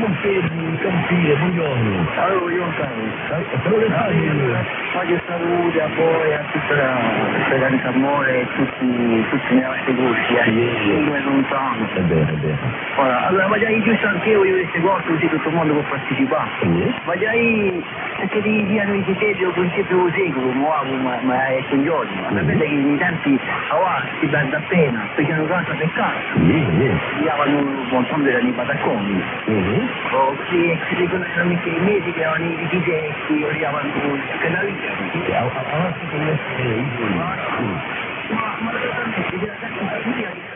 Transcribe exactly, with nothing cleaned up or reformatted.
Campini, Campini, buongiorno. Allora, io sono. Però le fai? Voglio salute a voi, a tutta la speranza amore e tutti, tutti i nostri gusti, eh. Sì. Come non sanno. È bene, è bene. Ora, allora magari giusto anche io, io queste cose così tutto il mondo può partecipare. Sì. Magari perché ti diano i criteri o principio così, come muovo, ma, ma è coglioni. Ma sapete che nei tempi a si perde appena, facevano casa per casa. Sì, sì. Davano un montone di patacconi. Mhm. O sì, si dicono che i mesi che avevano i tedeschi, arrivavano che la vita. Sì, avanti con le i Ma, ma, ma, ma, ma, ma, ma, ma, ma, ma, ma,